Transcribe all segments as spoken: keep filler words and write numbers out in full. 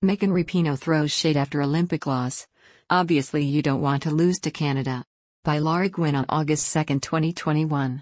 Megan Rapinoe throws shade after Olympic loss. Obviously you don't want to lose to Canada. By Laura Gwynn on August second, twenty twenty-one.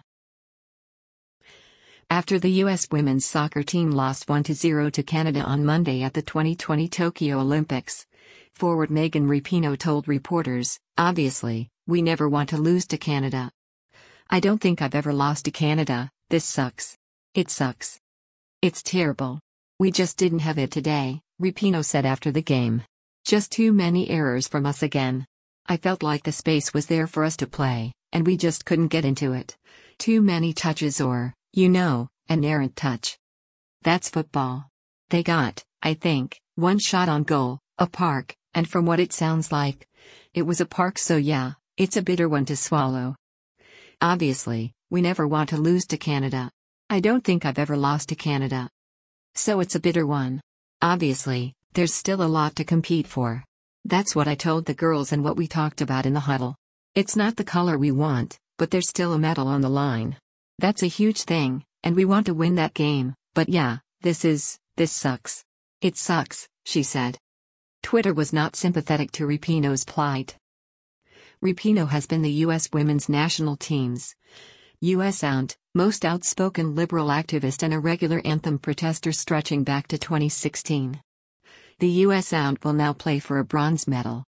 After the U S women's soccer team lost one to zero to Canada on Monday at the twenty twenty Tokyo Olympics, forward Megan Rapinoe told reporters, "Obviously, we never want to lose to Canada. I don't think I've ever lost to Canada. This sucks. It sucks. It's terrible. We just didn't have it today," Rapinoe said after the game. "Just too many errors from us again. I felt like the space was there for us to play, and we just couldn't get into it. Too many touches or, you know, an errant touch. That's football. They got, I think, one shot on goal, a park, and from what it sounds like, it was a park, so yeah, it's a bitter one to swallow. Obviously, we never want to lose to Canada. I don't think I've ever lost to Canada. So it's a bitter one. Obviously, there's still a lot to compete for. That's what I told the girls and what we talked about in the huddle. It's not the color we want, but there's still a medal on the line. That's a huge thing, and we want to win that game, but yeah, this is, this sucks. It sucks," she said. Twitter was not sympathetic to Rapinoe's plight. Rapinoe has been the U S women's national team's U S aunt, most outspoken liberal activist and a regular anthem protester stretching back to twenty sixteen. The U S aunt will now play for a bronze medal.